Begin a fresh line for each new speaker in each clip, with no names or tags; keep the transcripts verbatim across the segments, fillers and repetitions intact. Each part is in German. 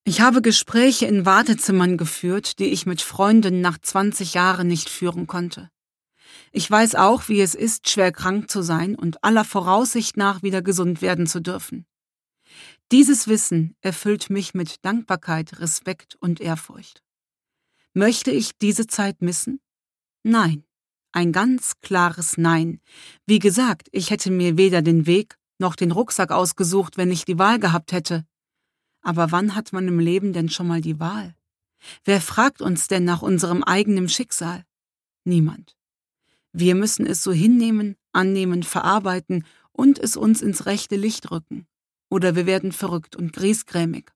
Ich habe Gespräche in Wartezimmern geführt, die ich mit Freunden nach zwanzig Jahren nicht führen konnte. Ich weiß auch, wie es ist, schwer krank zu sein und aller Voraussicht nach wieder gesund werden zu dürfen. Dieses Wissen erfüllt mich mit Dankbarkeit, Respekt und Ehrfurcht. Möchte ich diese Zeit missen? Nein. Ein ganz klares Nein. Wie gesagt, ich hätte mir weder den Weg noch den Rucksack ausgesucht, wenn ich die Wahl gehabt hätte. Aber wann hat man im Leben denn schon mal die Wahl? Wer fragt uns denn nach unserem eigenen Schicksal? Niemand. Wir müssen es so hinnehmen, annehmen, verarbeiten und es uns ins rechte Licht rücken. Oder wir werden verrückt und griesgrämig.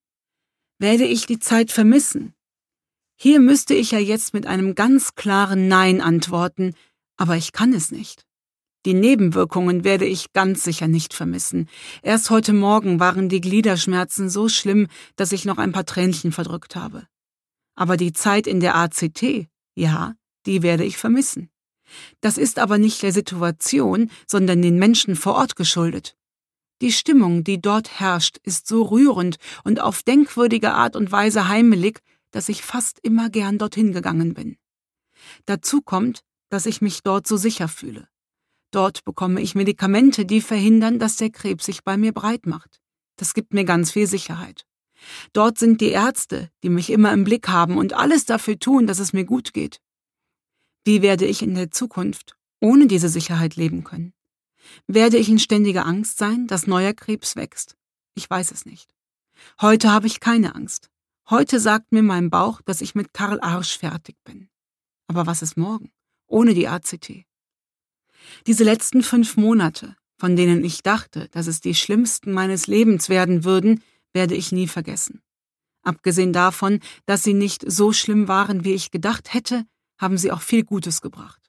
Werde ich die Zeit vermissen? Hier müsste ich ja jetzt mit einem ganz klaren Nein antworten, aber ich kann es nicht. Die Nebenwirkungen werde ich ganz sicher nicht vermissen. Erst heute Morgen waren die Gliederschmerzen so schlimm, dass ich noch ein paar Tränchen verdrückt habe. Aber die Zeit in der A C T, ja, die werde ich vermissen. Das ist aber nicht der Situation, sondern den Menschen vor Ort geschuldet. Die Stimmung, die dort herrscht, ist so rührend und auf denkwürdige Art und Weise heimelig, dass ich fast immer gern dorthin gegangen bin. Dazu kommt, dass ich mich dort so sicher fühle. Dort bekomme ich Medikamente, die verhindern, dass der Krebs sich bei mir breit macht. Das gibt mir ganz viel Sicherheit. Dort sind die Ärzte, die mich immer im Blick haben und alles dafür tun, dass es mir gut geht. Wie werde ich in der Zukunft ohne diese Sicherheit leben können? Werde ich in ständiger Angst sein, dass neuer Krebs wächst? Ich weiß es nicht. Heute habe ich keine Angst. Heute sagt mir mein Bauch, dass ich mit Karl Arsch fertig bin. Aber was ist morgen? Ohne die A C T. Diese letzten fünf Monate, von denen ich dachte, dass es die schlimmsten meines Lebens werden würden, werde ich nie vergessen. Abgesehen davon, dass sie nicht so schlimm waren, wie ich gedacht hätte, haben sie auch viel Gutes gebracht.